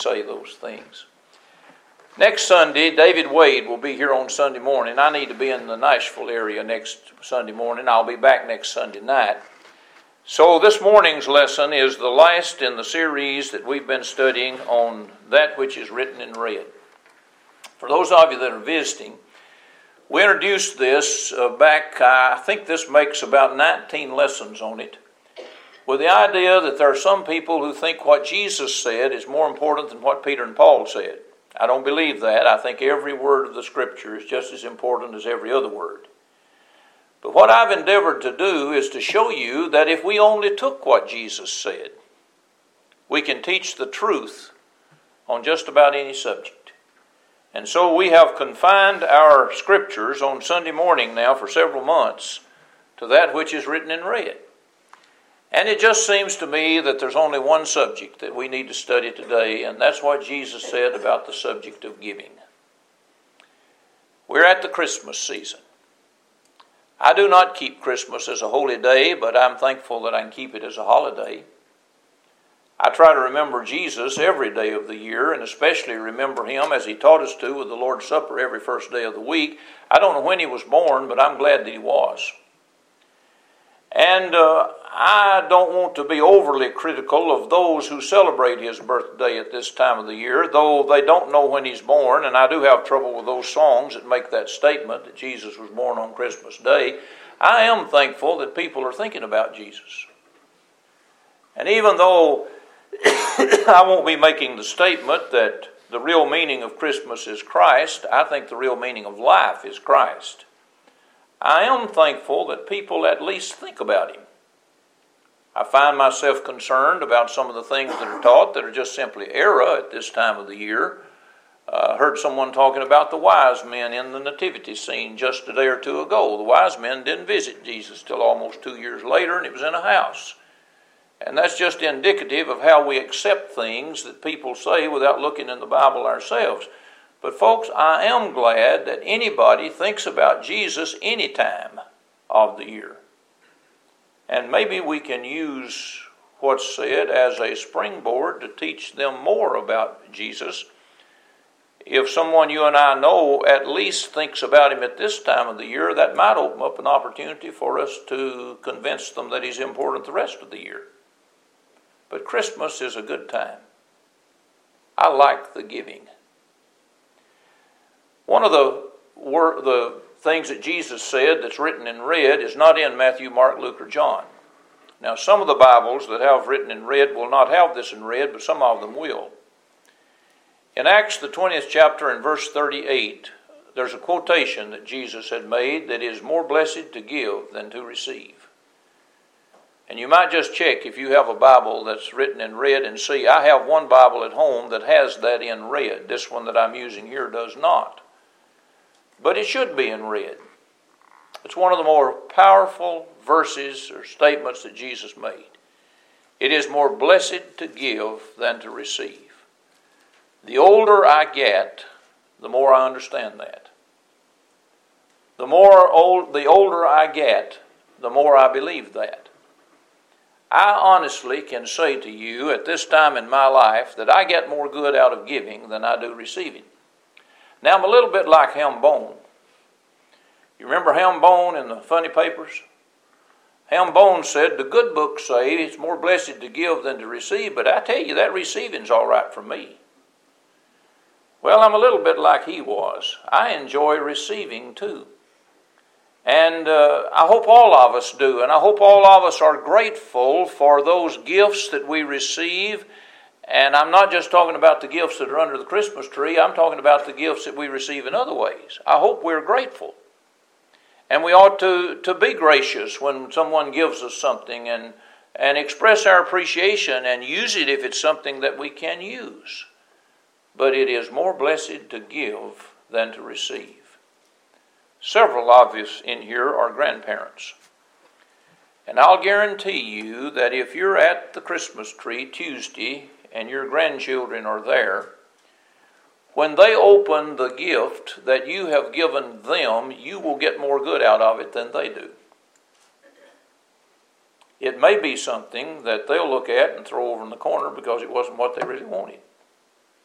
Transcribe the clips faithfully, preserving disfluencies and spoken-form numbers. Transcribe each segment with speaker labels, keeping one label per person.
Speaker 1: say those things. Next Sunday, David Wade will be here on Sunday morning. I need to be in the Nashville area next Sunday morning. I'll be back next Sunday night. So this morning's lesson is the last in the series that we've been studying on that which is written in red. For those of you that are visiting, we introduced this uh, back, I think this makes about nineteen lessons on it, with the idea that there are some people who think what Jesus said is more important than what Peter and Paul said. I don't believe that. I think every word of the Scripture is just as important as every other word. But what I've endeavored to do is to show you that if we only took what Jesus said, we can teach the truth on just about any subject. And so we have confined our Scriptures on Sunday morning now for several months to that which is written in red. And it just seems to me that there's only one subject that we need to study today, and that's what Jesus said about the subject of giving. We're at the Christmas season. I do not keep Christmas as a holy day, but I'm thankful that I can keep it as a holiday. I try to remember Jesus every day of the year, and especially remember Him as He taught us to with the Lord's Supper every first day of the week. I don't know when He was born, but I'm glad that He was. And uh, I don't want to be overly critical of those who celebrate His birthday at this time of the year, though they don't know when He's born, and I do have trouble with those songs that make that statement that Jesus was born on Christmas Day. I am thankful that people are thinking about Jesus. And even though I won't be making the statement that the real meaning of Christmas is Christ, I think the real meaning of life is Christ. I am thankful that people at least think about Him. I find myself concerned about some of the things that are taught that are just simply error at this time of the year. I uh, heard someone talking about the wise men in the nativity scene just a day or two ago. The wise men didn't visit Jesus till almost two years later, and it was in a house. And that's just indicative of how we accept things that people say without looking in the Bible ourselves. But folks, I am glad that anybody thinks about Jesus any time of the year. And maybe we can use what's said as a springboard to teach them more about Jesus. If someone you and I know at least thinks about Him at this time of the year, that might open up an opportunity for us to convince them that He's important the rest of the year. But Christmas is a good time. I like the giving. One of the wor- the things that Jesus said that's written in red is not in Matthew, Mark, Luke, or John. Now, some of the Bibles that have written in red will not have this in red, but some of them will. In Acts, the twentieth chapter and verse thirty-eight, there's a quotation that Jesus had made that is more blessed to give than to receive. And you might just check if you have a Bible that's written in red and see. I have one Bible at home that has that in red. This one that I'm using here does not. But it should be in red. It's one of the more powerful verses or statements that Jesus made. It is more blessed to give than to receive. The older I get, the more I understand that. The more old, the older I get, the more I believe that. I honestly can say to you at this time in my life that I get more good out of giving than I do receiving. Now I'm a little bit like Ham Bone. You remember Ham Bone in the funny papers? Ham Bone said, the good books say it's more blessed to give than to receive, but I tell you that receiving's all right for me. Well, I'm a little bit like he was. I enjoy receiving too. And uh, I hope all of us do, and I hope all of us are grateful for those gifts that we receive. And I'm not just talking about the gifts that are under the Christmas tree, I'm talking about the gifts that we receive in other ways. I hope we're grateful. And we ought to, to be gracious when someone gives us something and, and express our appreciation and use it if it's something that we can use. But it is more blessed to give than to receive. Several of us in here are grandparents. And I'll guarantee you that if you're at the Christmas tree Tuesday and your grandchildren are there, when they open the gift that you have given them, you will get more good out of it than they do. It may be something that they'll look at and throw over in the corner because it wasn't what they really wanted.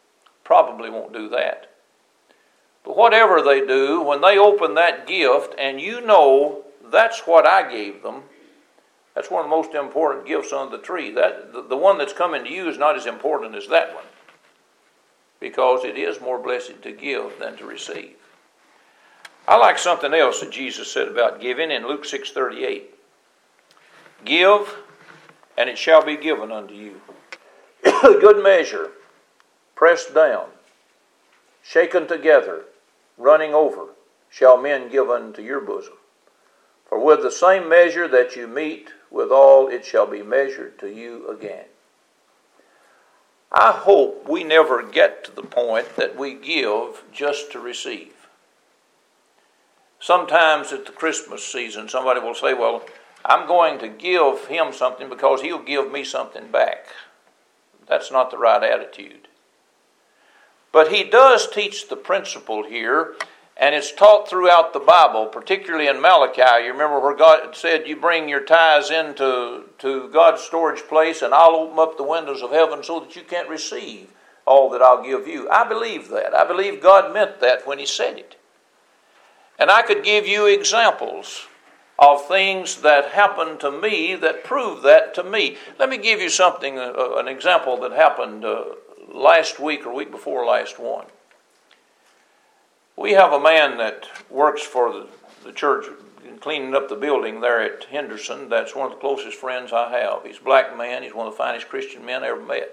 Speaker 1: probably won't do that. But whatever they do, when they open that gift and you know that's what I gave them, that's one of the most important gifts on the tree. That the, the one that's coming to you is not as important as that one, because it is more blessed to give than to receive. I like something else that Jesus said about giving in Luke six thirty-eight. Give, and it shall be given unto you. Good measure, pressed down, shaken together, running over, shall men give unto your bosom. For with the same measure that you meet withal, it shall be measured to you again. I hope we never get to the point that we give just to receive. Sometimes at the Christmas season, somebody will say, well, I'm going to give him something because he'll give me something back. That's not the right attitude. But he does teach the principle here, and it's taught throughout the Bible, particularly in Malachi. You remember where God said, you bring your tithes into to God's storage place, and I'll open up the windows of heaven so that you can't receive all that I'll give you. I believe that. I believe God meant that when he said it. And I could give you examples of things that happened to me that prove that to me. Let me give you something, uh, an example that happened uh, last week or week before last one. We have a man that works for the, the church cleaning up the building there at Henderson. That's one of the closest friends I have. He's a black man. He's one of the finest Christian men I ever met.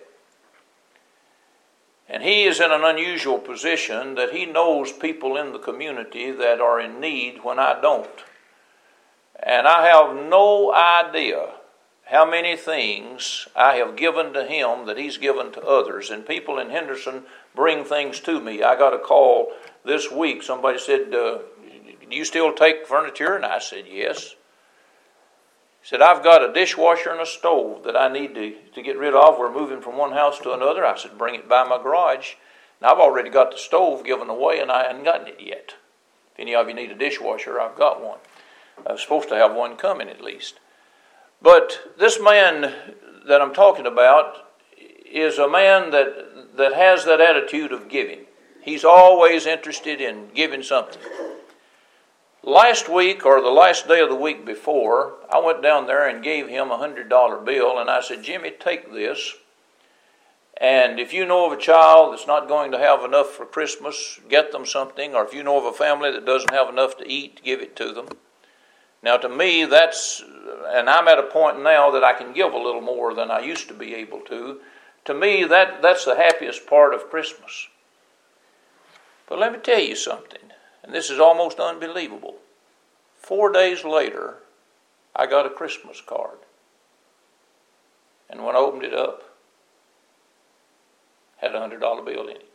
Speaker 1: And he is in an unusual position that he knows people in the community that are in need when I don't. And I have no idea how many things I have given to him that he's given to others. And people in Henderson bring things to me. I got a call this week. Somebody said, uh, do you still take furniture? And I said, yes. He said, I've got a dishwasher and a stove that I need to, to get rid of. We're moving from one house to another. I said, bring it by my garage. And I've already got the stove given away, and I hadn't gotten it yet. If any of you need a dishwasher, I've got one. I was supposed to have one coming at least. But this man that I'm talking about is a man that, that has that attitude of giving. He's always interested in giving something. Last week, or the last day of the week before, I went down there and gave him a one hundred dollar bill, and I said, Jimmy, take this. And if you know of a child that's not going to have enough for Christmas, get them something. Or if you know of a family that doesn't have enough to eat, give it to them. Now to me, that's, and I'm at a point now that I can give a little more than I used to be able to. To me, that, that's the happiest part of Christmas. But let me tell you something, and this is almost unbelievable. Four days later, I got a Christmas card. And when I opened it up, had a one hundred dollar bill in it.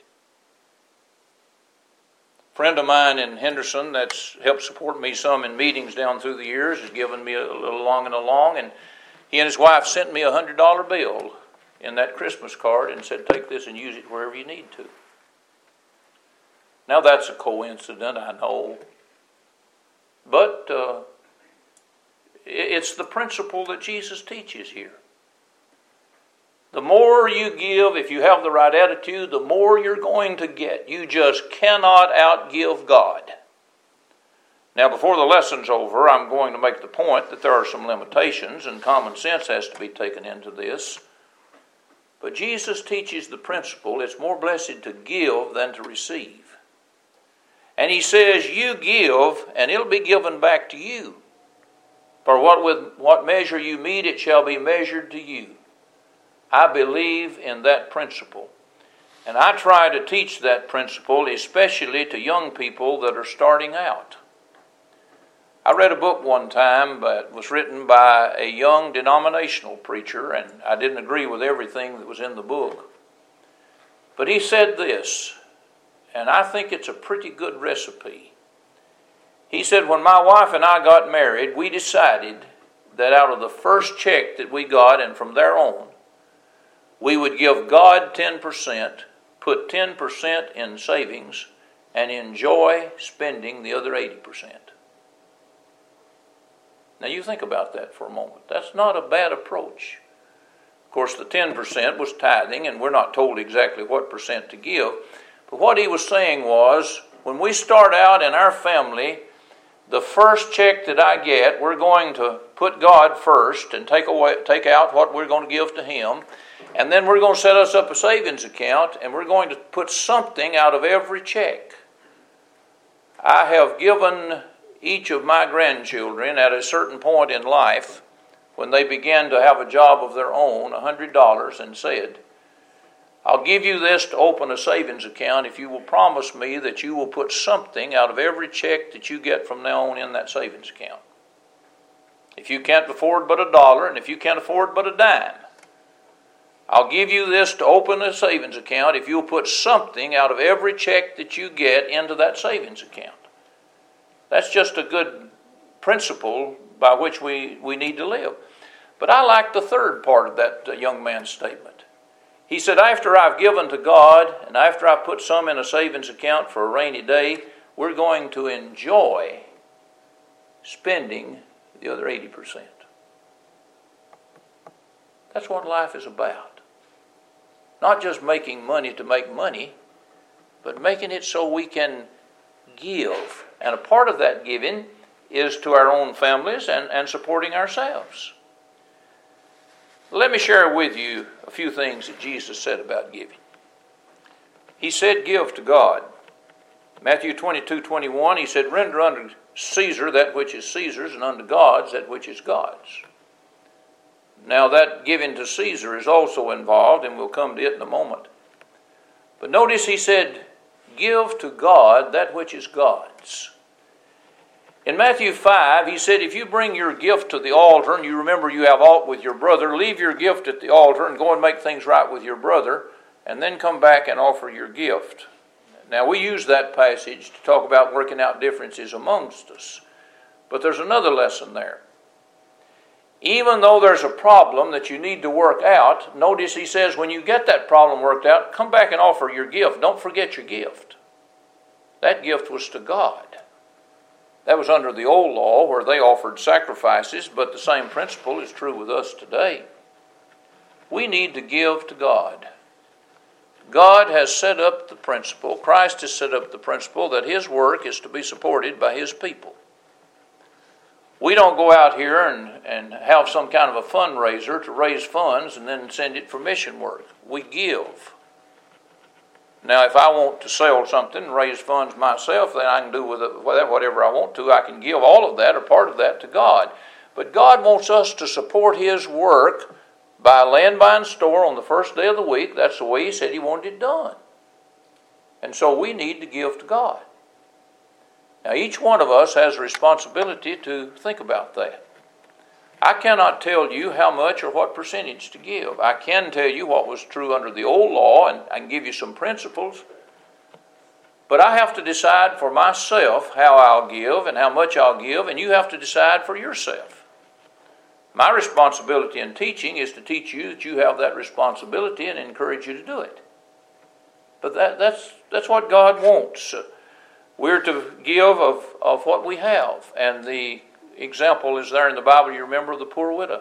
Speaker 1: A friend of mine in Henderson that's helped support me some in meetings down through the years has given me a little along and along, and he and his wife sent me a one hundred dollar bill in that Christmas card and said, take this and use it wherever you need to. Now that's a coincidence, I know. But uh, it's the principle that Jesus teaches here. The more you give, if you have the right attitude, the more you're going to get. You just cannot outgive God. Now, before the lesson's over, I'm going to make the point that there are some limitations, and common sense has to be taken into this. But Jesus teaches the principle, it's more blessed to give than to receive. And he says, you give, and it'll be given back to you. For what with what measure you meet, it shall be measured to you. I believe in that principle. And I try to teach that principle, especially to young people that are starting out. I read a book one time that was written by a young denominational preacher, and I didn't agree with everything that was in the book. But he said this, and I think it's a pretty good recipe. He said, when my wife and I got married, we decided that out of the first check that we got, and from there on, we would give God ten percent, put ten percent in savings, and enjoy spending the other eighty percent. Now you think about that for a moment. That's not a bad approach. course, the ten percent was tithing, and we're not told exactly what percent to give. But what he was saying was, when we start out in our family, the first check that I get, we're going to put God first and take away, take out what we're going to give to Him. And then we're going to set us up a savings account, and we're going to put something out of every check. I have given each of my grandchildren at a certain point in life, when they began to have a job of their own, one hundred dollars, and said, I'll give you this to open a savings account if you will promise me that you will put something out of every check that you get from now on in that savings account. If you can't afford but a dollar, and if you can't afford but a dime, I'll give you this to open a savings account if you'll put something out of every check that you get into that savings account. That's just a good principle by which we, we need to live. But I like the third part of that uh, young man's statement. He said, after I've given to God and after I put some in a savings account for a rainy day, we're going to enjoy spending the other eighty percent. That's what life is about. Not just making money to make money, but making it so we can give. And a part of that giving is to our own families and, and supporting ourselves. Let me share with you a few things that Jesus said about giving. He said, give to God. Matthew twenty-two twenty-one, he said, render unto Caesar that which is Caesar's, and unto God's that which is God's. Now that giving to Caesar is also involved, and we'll come to it in a moment. But notice he said, give to God that which is God's. In Matthew five, he said, if you bring your gift to the altar, and you remember you have aught with your brother, leave your gift at the altar and go and make things right with your brother, and then come back and offer your gift. Now, we use that passage to talk about working out differences amongst us. But there's another lesson there. Even though there's a problem that you need to work out, notice he says, when you get that problem worked out, come back and offer your gift. Don't forget your gift. That gift was to God. That was under the old law where they offered sacrifices, but the same principle is true with us today. We need to give to God. God has set up the principle, Christ has set up the principle that His work is to be supported by His people. We don't go out here and, and have some kind of a fundraiser to raise funds and then send it for mission work. We give. Now, if I want to sell something and raise funds myself, then I can do with it whatever I want to. I can give all of that or part of that to God. But God wants us to support His work by laying by in store on the first day of the week. That's the way He said He wanted it done. And so we need to give to God. Now, each one of us has a responsibility to think about that. I cannot tell you how much or what percentage to give. I can tell you what was true under the old law, and I can give you some principles. But I have to decide for myself how I'll give and how much I'll give, and you have to decide for yourself. My responsibility in teaching is to teach you that you have that responsibility and encourage you to do it. But that, that's, that's what God wants. We're to give of, of what we have, and the example is there in the Bible. You remember the poor widow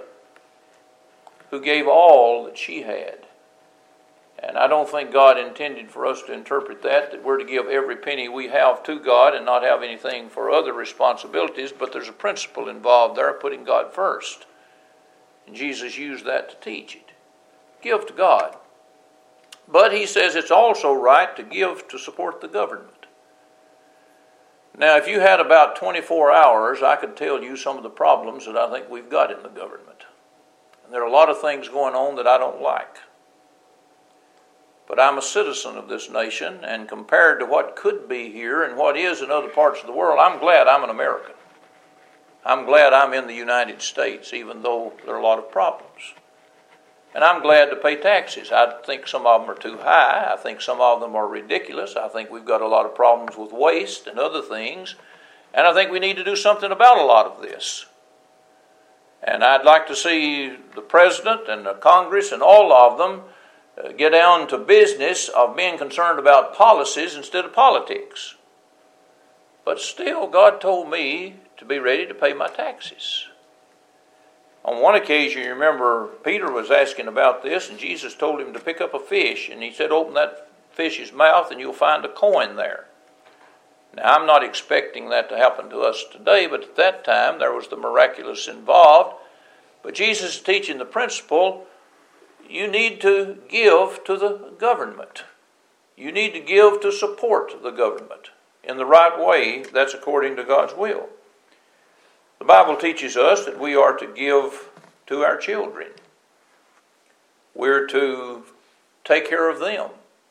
Speaker 1: who gave all that she had. And I don't think God intended for us to interpret that, that we're to give every penny we have to God and not have anything for other responsibilities, but there's a principle involved there, putting God first. And Jesus used that to teach it. Give to God. But he says it's also right to give to support the government. Now, if you had about twenty-four hours, I could tell you some of the problems that I think we've got in the government. And there are a lot of things going on that I don't like. But I'm a citizen of this nation, and compared to what could be here and what is in other parts of the world, I'm glad I'm an American. I'm glad I'm in the United States, even though there are a lot of problems. And I'm glad to pay taxes. I think some of them are too high. I think some of them are ridiculous. I think we've got a lot of problems with waste and other things. And I think we need to do something about a lot of this. And I'd like to see the President and the Congress and all of them uh, get down to business of being concerned about policies instead of politics. But still, God told me to be ready to pay my taxes. On one occasion, you remember, Peter was asking about this, and Jesus told him to pick up a fish, and he said, open that fish's mouth and you'll find a coin there. Now, I'm not expecting that to happen to us today, but at that time there was the miraculous involved. But Jesus is teaching the principle, you need to give to the government. You need to give to support the government in the right way. That's according to God's will. The Bible teaches us that we are to give to our children. We're to take care of them.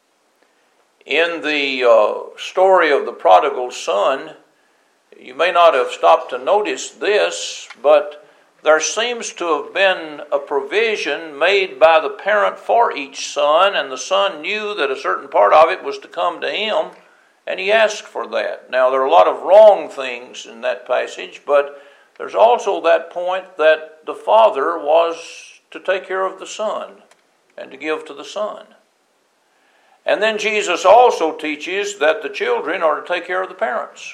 Speaker 1: In the uh, story of the prodigal son, you may not have stopped to notice this, but there seems to have been a provision made by the parent for each son, and the son knew that a certain part of it was to come to him, and he asked for that. Now, there are a lot of wrong things in that passage, but there's also that point that the father was to take care of the son and to give to the son. And then Jesus also teaches that the children are to take care of the parents.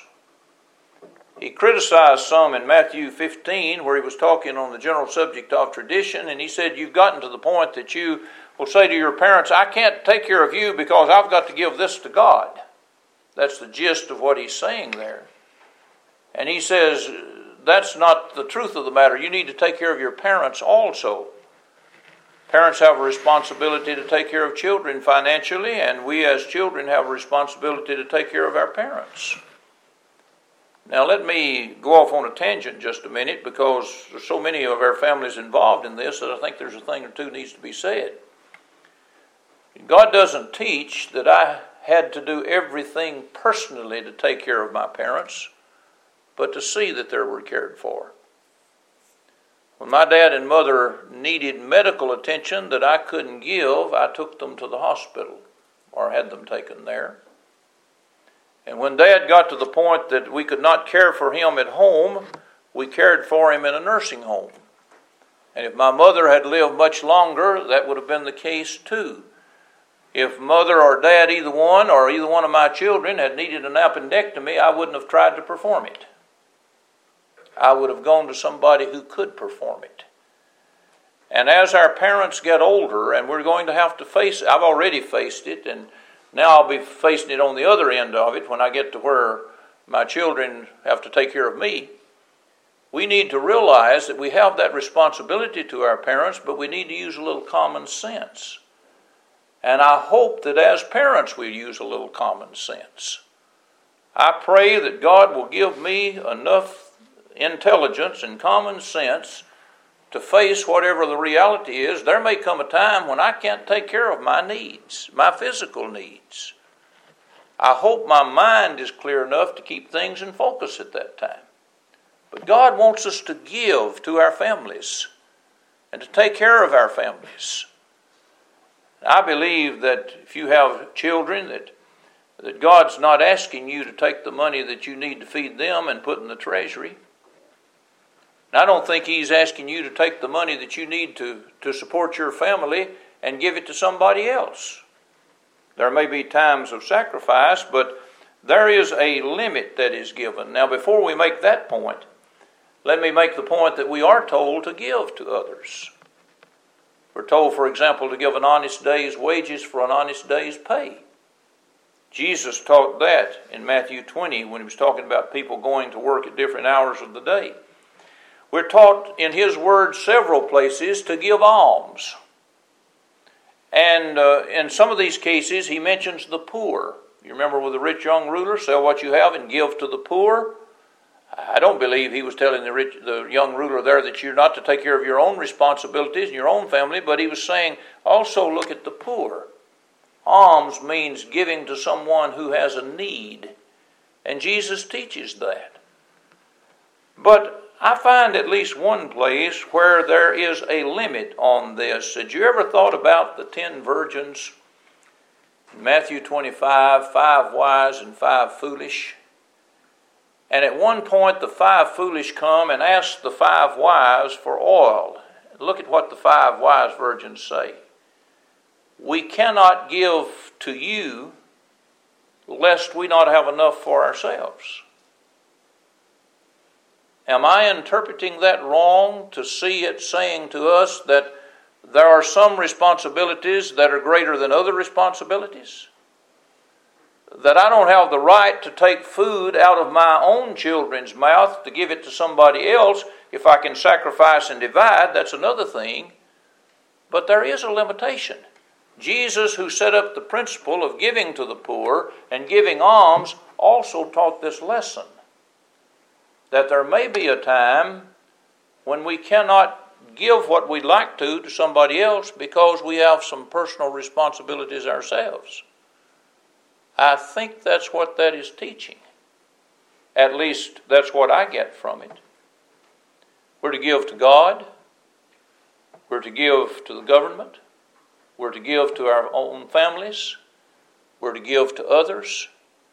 Speaker 1: He criticized some in Matthew fifteen where he was talking on the general subject of tradition, and he said, you've gotten to the point that you will say to your parents, I can't take care of you because I've got to give this to God. That's the gist of what he's saying there. And he says, that's not the truth of the matter. You need to take care of your parents also. Parents have a responsibility to take care of children financially, and we as children have a responsibility to take care of our parents. Now let me go off on a tangent just a minute, because there's so many of our families involved in this that I think there's a thing or two needs to be said. God doesn't teach that I had to do everything personally to take care of my parents, but to see that they were cared for. When my dad and mother needed medical attention that I couldn't give, I took them to the hospital or had them taken there. And when Dad got to the point that we could not care for him at home, we cared for him in a nursing home. And if my mother had lived much longer, that would have been the case too. If mother or dad, either one, or either one of my children had needed an appendectomy, I wouldn't have tried to perform it. I would have gone to somebody who could perform it. And as our parents get older, and we're going to have to face it, I've already faced it, and now I'll be facing it on the other end of it when I get to where my children have to take care of me. We need to realize that we have that responsibility to our parents, but we need to use a little common sense. And I hope that as parents we use a little common sense. I pray that God will give me enough intelligence and common sense to face whatever the reality is. There may come a time when I can't take care of my needs, my physical needs. I hope my mind is clear enough to keep things in focus at that time. But God wants us to give to our families and to take care of our families. I believe that if you have children, that, that God's not asking you to take the money that you need to feed them and put in the treasury. And I don't think He's asking you to take the money that you need to, to support your family and give it to somebody else. There may be times of sacrifice, but there is a limit that is given. Now, before we make that point, let me make the point that we are told to give to others. We're told, for example, to give an honest day's wages for an honest day's pay. Jesus taught that in Matthew twenty when He was talking about people going to work at different hours of the day. We're taught in His Word several places to give alms. And uh, in some of these cases, He mentions the poor. You remember with the rich young ruler, sell what you have and give to the poor. I don't believe He was telling the rich, the young ruler there that you're not to take care of your own responsibilities and your own family, but He was saying, also look at the poor. Alms means giving to someone who has a need. And Jesus teaches that. But I find at least one place where there is a limit on this. Had you ever thought about the ten virgins? In Matthew twenty-five, five wise and five foolish. And at one point the five foolish come and ask the five wise for oil. Look at what the five wise virgins say. We cannot give to you lest we not have enough for ourselves. Am I interpreting that wrong to see it saying to us that there are some responsibilities that are greater than other responsibilities? That I don't have the right to take food out of my own children's mouth to give it to somebody else. If I can sacrifice and divide, that's another thing. But there is a limitation. Jesus, who set up the principle of giving to the poor and giving alms, also taught this lesson. That there may be a time when we cannot give what we'd like to to somebody else because we have some personal responsibilities ourselves. I think that's what that is teaching. At least that's what I get from it. We're to give to God. We're to give to the government. We're to give to our own families. We're to give to others.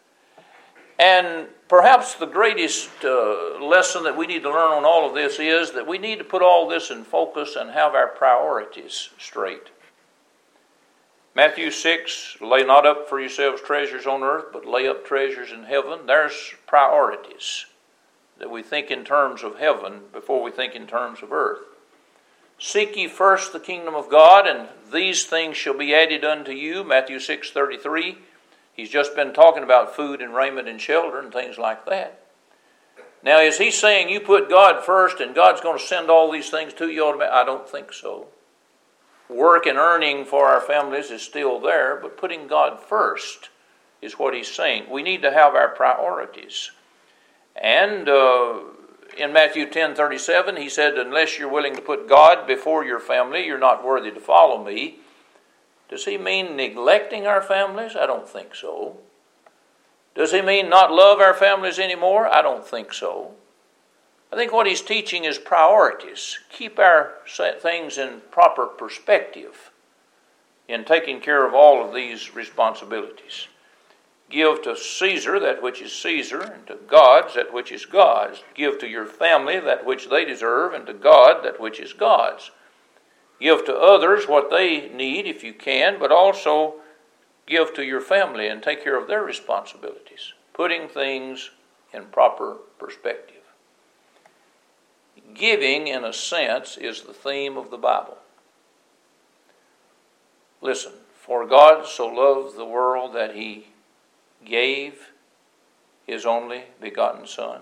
Speaker 1: And perhaps the greatest uh, lesson that we need to learn on all of this is that we need to put all this in focus and have our priorities straight. Matthew six, lay not up for yourselves treasures on earth, but lay up treasures in heaven. There's priorities, that we think in terms of heaven before we think in terms of earth. Seek ye first the kingdom of God, and these things shall be added unto you. Matthew six thirty-three. He's just been talking about food and raiment and shelter and things like that. Now, is he saying you put God first and God's going to send all these things to you automatically? I don't think so. Work and earning for our families is still there, but putting God first is what he's saying. We need to have our priorities. And uh, in Matthew ten thirty-seven, he said, unless you're willing to put God before your family, you're not worthy to follow me. Does he mean neglecting our families? I don't think so. Does he mean not love our families anymore? I don't think so. I think what he's teaching is priorities. Keep our things in proper perspective in taking care of all of these responsibilities. Give to Caesar that which is Caesar, and to God's that which is God's. Give to your family that which they deserve, and to God that which is God's. Give to others what they need if you can, but also give to your family and take care of their responsibilities. Putting things in proper perspective. Giving, in a sense, is the theme of the Bible. Listen, for God so loved the world that he gave his only begotten Son.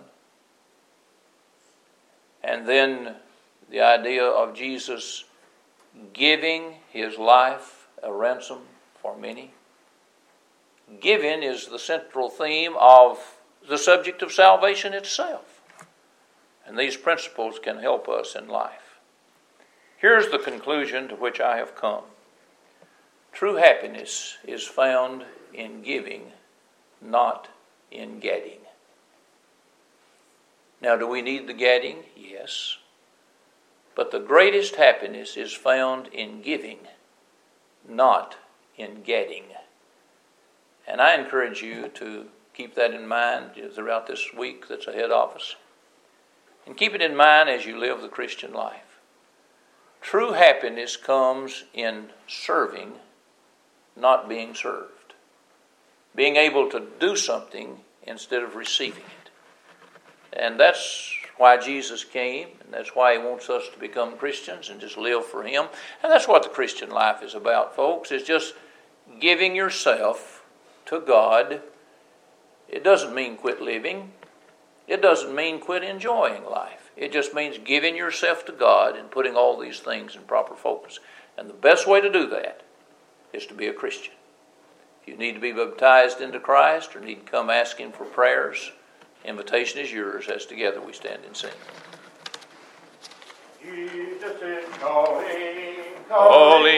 Speaker 1: And then the idea of Jesus giving his life a ransom for many. Giving is the central theme of the subject of salvation itself. And these principles can help us in life. Here's the conclusion to which I have come. True happiness is found in giving, not in getting. Now, do we need the getting? Yes. But the greatest happiness is found in giving, not in getting. And I encourage you to keep that in mind throughout this week that's ahead of us. And keep it in mind as you live the Christian life. True happiness comes in serving, not being served. Being able to do something instead of receiving it. And that's why Jesus came, and that's why he wants us to become Christians and just live for him. And that's what the Christian life is about, folks. It's just giving yourself to God. It doesn't mean quit living. It doesn't mean quit enjoying life. It just means giving yourself to God and putting all these things in proper focus. And the best way to do that is to be a Christian. If you need to be baptized into Christ or need to come asking for prayers, invitation is yours as together we stand and sing.
Speaker 2: Jesus is calling, calling.
Speaker 1: Calling.